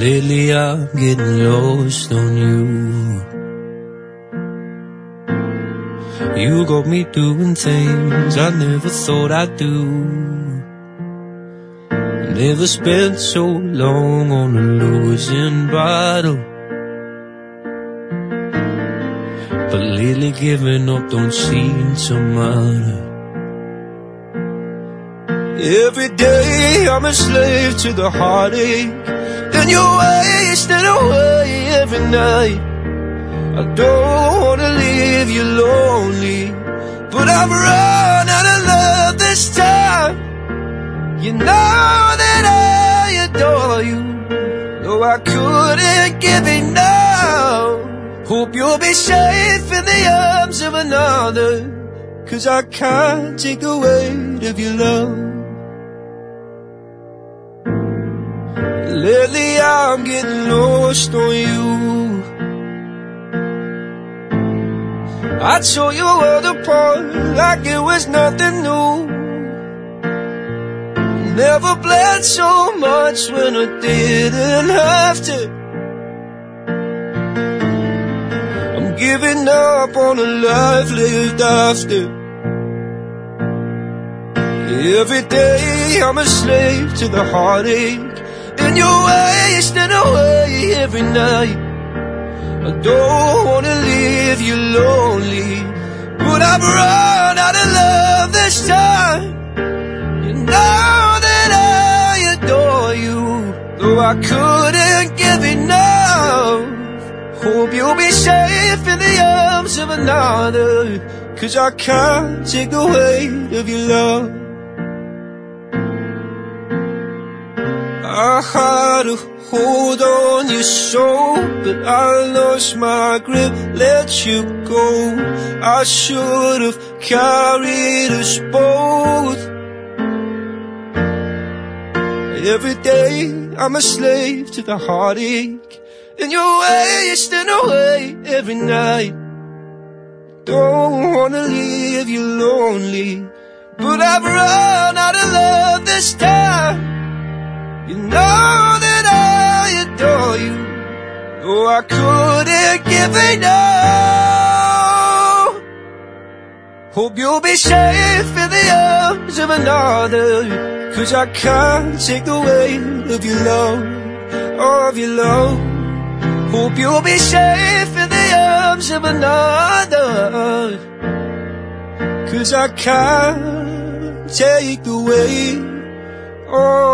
Lately I'm getting lost on you. You got me doing things I never thought I'd do. Never spent so long on a losing battle, but lately giving up don't seem to matter. Every day I'm a slave to the heartache, and you're wasting away every night. I don't wanna leave you lonely, but I've run out of love this time. You know that I adore you, though I couldn't give enough. Hope you'll be safe in the arms of another, 'cause I can't take the weight of your love. Lately I'm getting lost on you. I tore your world apart like it was nothing new. Never bled so much when I didn't have to. I'm giving up on a life lived after. Every day I'm a slave to the heartache, and you're wasting away every night. I don't wanna leave you lonely, but I've run out of love this time. You know that I adore you, though I couldn't give enough. Hope you'll be safe in the arms of another, 'cause I can't take the weight of your love. I had a hold on your soul, but I lost my grip, let you go. I should have carried us both. Every day I'm a slave to the heartache, and you're wasting away every night. Don't wanna leave you lonely, but I've run out of love this time. You know that I adore you, though I couldn't give enough. Hope you'll be safe in the arms of another, 'cause I can't take the weight of your love, of your love. Hope you'll be safe in the arms of another, 'cause I can't take the weight of